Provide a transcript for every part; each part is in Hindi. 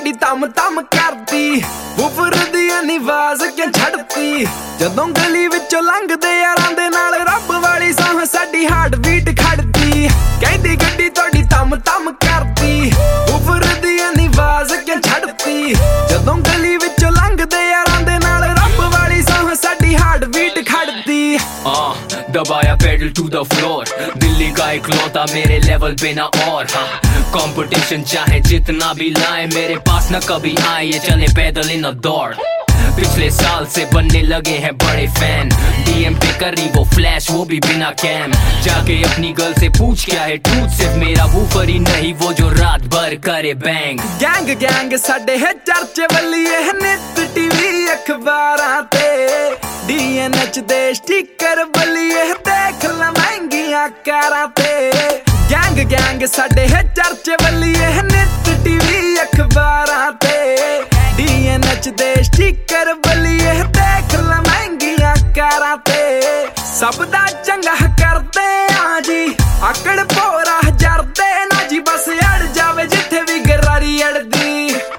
ਤੁਹਾਡੀ ਤਮ ਤਮ ਕਰਦੀ ਉਫਰ ਦੀ ਨਿਵਾਜ਼ ਕਿਉਂ ਛੱਡਤੀ ਜਦੋਂ ਗਲੀ ਵਿੱਚੋਂ ਲੰਘਦੇ ਯਾਰਾਂ ਦੇ ਨਾਲ ਰੱਬ ਵਾਲੀ ਸਾਹ ਸਾਡੀ ਹਾਰਟ ਬੀਟ ਖੜਦੀ ਕਹਿੰਦੀ ਗੱਡੀ ਤੁਹਾਡੀ ਤਮ ਤਮ ਕਰਦੀ ਉਫਰ ਦੀ ਨਿਵਾਜ਼ ਕਿਉਂ ਛੱਡਤੀ ਜਦੋਂ ਗਲੀ ਵਿੱਚੋਂ ਲੰਘਦੇ ਯਾਰਾਂ ਦੇ ਨਾਲ ਰੱਬ ਵਾਲੀ ਸਾਹ ਸਾਡੀ ਹਾਰਟ ਬੀਟ ਖੜਦੀ दबाया pedal to the floor Delhi का इकलौता मेरे लेवल पे ना और कंपटीशन चाहे जितना भी लाए मेरे पास न कभी आए ये चले पैदल इन दौड़ पिछले साल से बनने लगे हैं बड़े फैन डीएम पे करी वो फ्लैश वो भी बिना कैम जाके अपनी गर्ल से पूछ क्या है ट्रूथ सिर्फ मेरा वूफर ही नहीं वो जो रात भर करे बैंग गैंग गैंग साडे है चर्चे वल्लीए नित टीवी अखबारां ते DNH दे स्टिकर वल्लीए देख ला महंगियां कारां ते गैंग गैंग साडे है चर्चे वल्लीए नित टीवी अखबारां ते DNH दे स्टिकर वल्लीए देख ला महंगियां कारां ते सब दा चंगा करदे आ जी आकड़ भोरा जरदे ना जी बस अड़ जावे जिथे भी गरारी अड़दी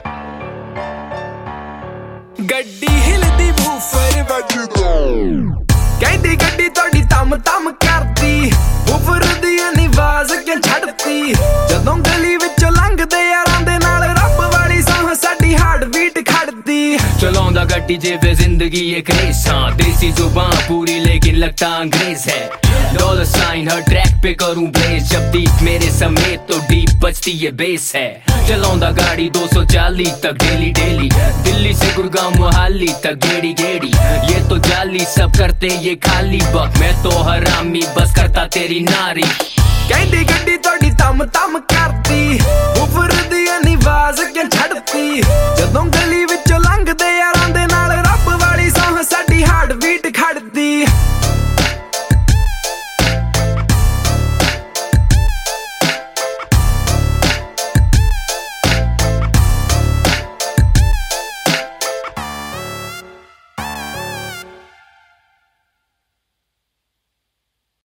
गड्डी हिलदी बूफर वजदा कहदी गड्डी तोड़ी तम तम करदी बूफर दी निवाज क्यों छड़ती जदों गली विचों लंघदे यारां दे नाल रब वाली साह साडी हार्ट बीट खड़दी चलाउंदा गड्डी जेवे जिंदगी एक रेस हाँ देसी जुबान पूरी लेकिन लगता अंग्रेज है डॉलर साइन हर ट्रैक पे करूं ब्लेज जब डीप मेरे समेत तो डीप बजती ये बेस है चलाउंदा गाड़ी 240 तक डेली डेली दिल्ली से गुड़गांव मोहाली तक गेड़ी गेड़ी ये तो जाली सब करते ये खाली बक मैं तो हरामी बस करता तेरी नारी कहदी गड्डी तोड़ी तम तम करदी उफर दी निवाज क्यों छड़ती